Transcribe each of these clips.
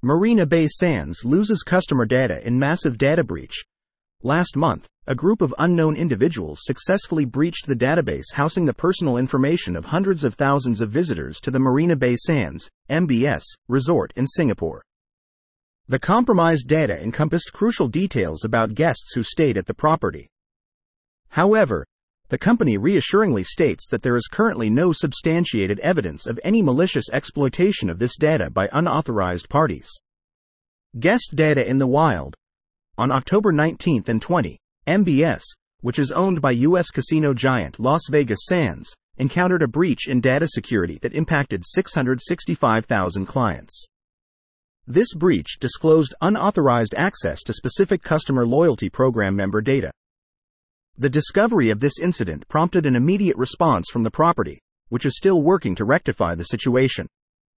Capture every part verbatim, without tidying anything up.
Marina Bay Sands loses customer data in massive data breach. Last month, a group of unknown individuals successfully breached the database housing the personal information of hundreds of thousands of visitors to the Marina Bay Sands, M B S, resort in Singapore. The compromised data encompassed crucial details about guests who stayed at the property. However, the company reassuringly states that there is currently no substantiated evidence of any malicious exploitation of this data by unauthorized parties. Guest data in the wild. On October nineteenth and twentieth, M B S, which is owned by U S casino giant Las Vegas Sands, encountered a breach in data security that impacted six hundred sixty-five thousand clients. This breach disclosed unauthorized access to specific customer loyalty program member data. The discovery of this incident prompted an immediate response from the property, which is still working to rectify the situation.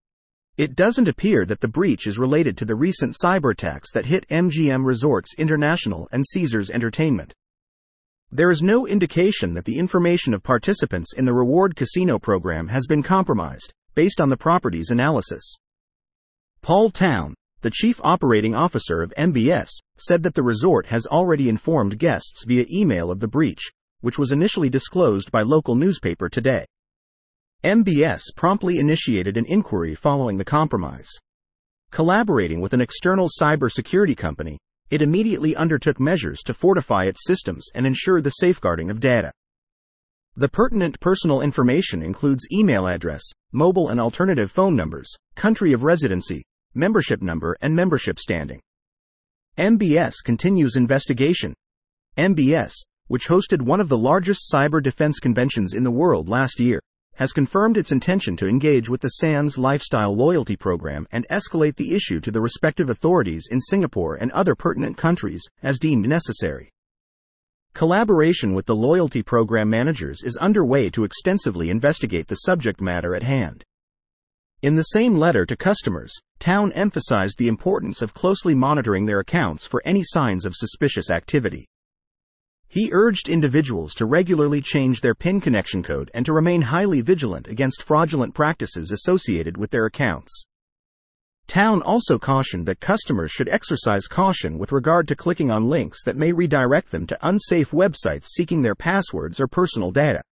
It doesn't appear that the breach is related to the recent cyberattacks that hit M G M Resorts International and Caesars Entertainment. There is no indication that the information of participants in the reward casino program has been compromised, based on the property's analysis. Paul Town, the chief operating officer of M B S, said that the resort has already informed guests via email of the breach, which was initially disclosed by local newspaper Today. M B S promptly initiated an inquiry following the compromise. Collaborating with an external cybersecurity company, it immediately undertook measures to fortify its systems and ensure the safeguarding of data. The pertinent personal information includes email address, mobile and alternative phone numbers, country of residency, membership number and membership standing. M B S continues investigation. M B S, which hosted one of the largest cyber defense conventions in the world last year, has confirmed its intention to engage with the Sands Lifestyle Loyalty Program and escalate the issue to the respective authorities in Singapore and other pertinent countries, as deemed necessary. Collaboration with the loyalty program managers is underway to extensively investigate the subject matter at hand. In the same letter to customers, Town emphasized the importance of closely monitoring their accounts for any signs of suspicious activity. He urged individuals to regularly change their PIN connection code and to remain highly vigilant against fraudulent practices associated with their accounts. Town also cautioned that customers should exercise caution with regard to clicking on links that may redirect them to unsafe websites seeking their passwords or personal data.